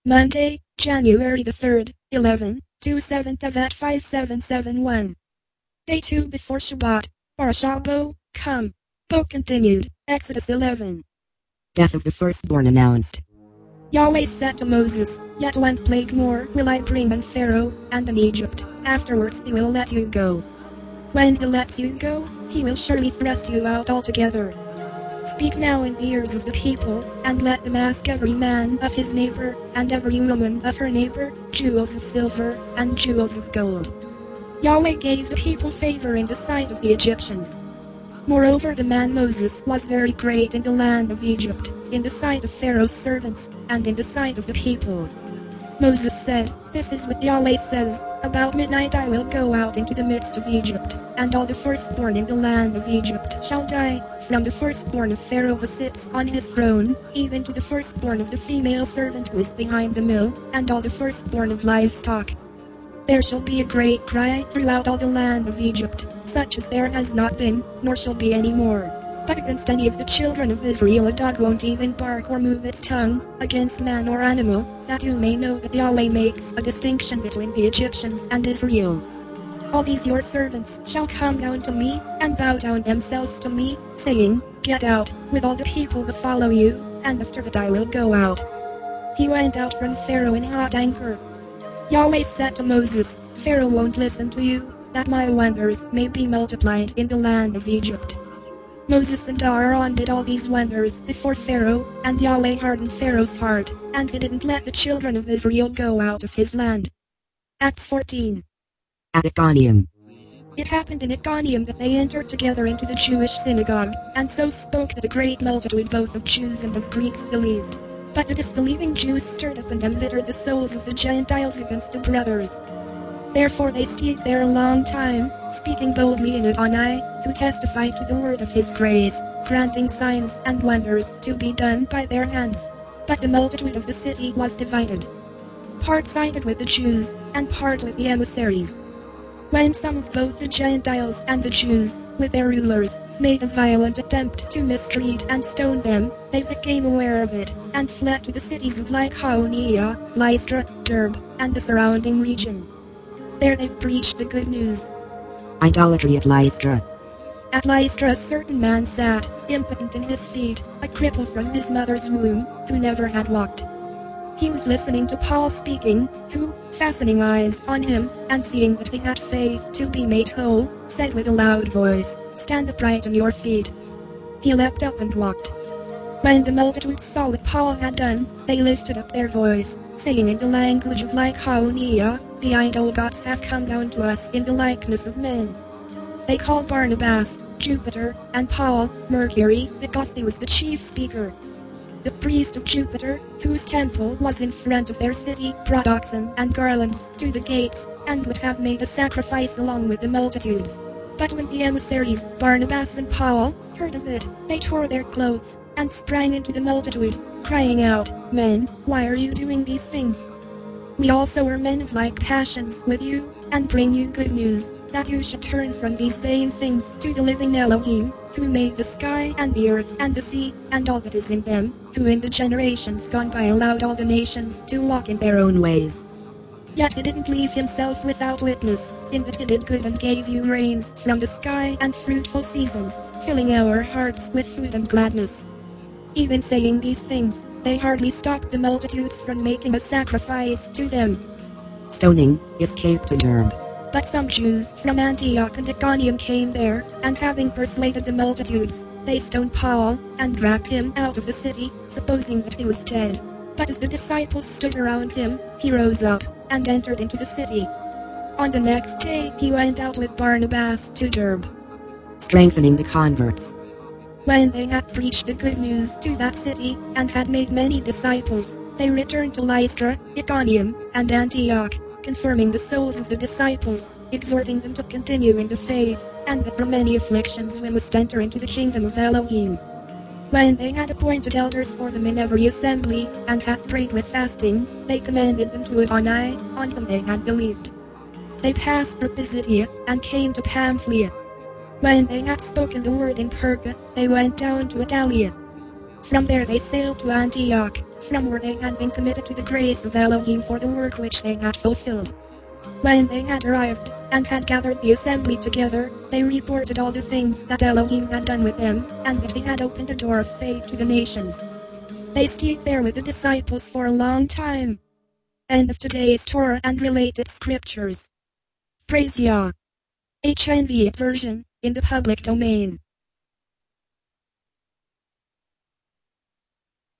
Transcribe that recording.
Monday, January the 3rd, 11:27 at 5771. Day 2 before Shabbat. Parashat Bo, come. Bo continued, Exodus 11. Death of the firstborn announced. Yahweh said to Moses, Yet one plague more will I bring on Pharaoh and on Egypt. Afterwards he will let you go. When he lets you go, he will surely thrust you out altogether. Speak now in the ears of the people, and let them ask every man of his neighbor, and every woman of her neighbor, jewels of silver, and jewels of gold. Yahweh gave the people favor in the sight of the Egyptians. Moreover, the man Moses was very great in the land of Egypt, in the sight of Pharaoh's servants, and in the sight of the people. Moses said, This is what Yahweh says, About midnight I will go out into the midst of Egypt, and all the firstborn in the land of Egypt shall die, from the firstborn of Pharaoh who sits on his throne, even to the firstborn of the female servant who is behind the mill, and all the firstborn of livestock. There shall be a great cry throughout all the land of Egypt, such as there has not been, nor shall be any more. But against any of the children of Israel a dog won't even bark or move its tongue, against man or animal, that you may know that Yahweh makes a distinction between the Egyptians and Israel. All these your servants shall come down to me, and bow down themselves to me, saying, Get out, with all the people who follow you, and after that I will go out. He went out from Pharaoh in hot anger. Yahweh said to Moses, Pharaoh won't listen to you, that my wonders may be multiplied in the land of Egypt. Moses and Aaron did all these wonders before Pharaoh, and Yahweh hardened Pharaoh's heart, and he didn't let the children of Israel go out of his land. Acts 14. At Iconium. It happened in Iconium that they entered together into the Jewish synagogue, and so spoke that a great multitude both of Jews and of Greeks believed. But the disbelieving Jews stirred up and embittered the souls of the Gentiles against the brothers. Therefore they stayed there a long time, speaking boldly in Adonai, who testified to the word of his grace, granting signs and wonders to be done by their hands. But the multitude of the city was divided. Part sided with the Jews, and part with the emissaries. When some of both the Gentiles and the Jews, with their rulers, made a violent attempt to mistreat and stone them, they became aware of it, and fled to the cities of Lycaonia, Lystra, Derbe, and the surrounding region. There they preached the good news. Idolatry at Lystra. At Lystra a certain man sat, impotent in his feet, a cripple from his mother's womb, who never had walked. He was listening to Paul speaking, who, fastening eyes on him, and seeing that he had faith to be made whole, said with a loud voice, Stand upright on your feet. He leapt up and walked. When the multitude saw what Paul had done, they lifted up their voice, saying in the language of Lycaonia, The idol gods have come down to us in the likeness of men. They called Barnabas, Jupiter, and Paul, Mercury, because he was the chief speaker. The priest of Jupiter, whose temple was in front of their city, brought oxen and garlands to the gates, and would have made a sacrifice along with the multitudes. But when the emissaries, Barnabas and Paul, heard of it, they tore their clothes, and sprang into the multitude, crying out, Men, why are you doing these things? We also are men of like passions with you, and bring you good news, that you should turn from these vain things to the living Elohim, who made the sky and the earth and the sea, and all that is in them, who in the generations gone by allowed all the nations to walk in their own ways. Yet he didn't leave himself without witness, in that he did good and gave you rains from the sky and fruitful seasons, filling our hearts with food and gladness. Even saying these things, they hardly stopped the multitudes from making a sacrifice to them. Stoning, escaped to Derbe. But some Jews from Antioch and Iconium came there, and having persuaded the multitudes, they stoned Paul, and dragged him out of the city, supposing that he was dead. But as the disciples stood around him, he rose up, and entered into the city. On the next day he went out with Barnabas to Derbe. Strengthening the converts. When they had preached the good news to that city, and had made many disciples, they returned to Lystra, Iconium, and Antioch, confirming the souls of the disciples, exhorting them to continue in the faith, and that from many afflictions we must enter into the kingdom of Elohim. When they had appointed elders for them in every assembly, and had prayed with fasting, they commended them to Adonai, on whom they had believed. They passed through Pisidia, and came to Pamphylia. When they had spoken the word in Perga, they went down to Italia. From there they sailed to Antioch, from where they had been committed to the grace of Elohim for the work which they had fulfilled. When they had arrived, and had gathered the assembly together, they reported all the things that Elohim had done with them, and that he had opened a door of faith to the nations. They stayed there with the disciples for a long time. End of today's Torah and related scriptures. Praise Yah. HNV version, in the public domain.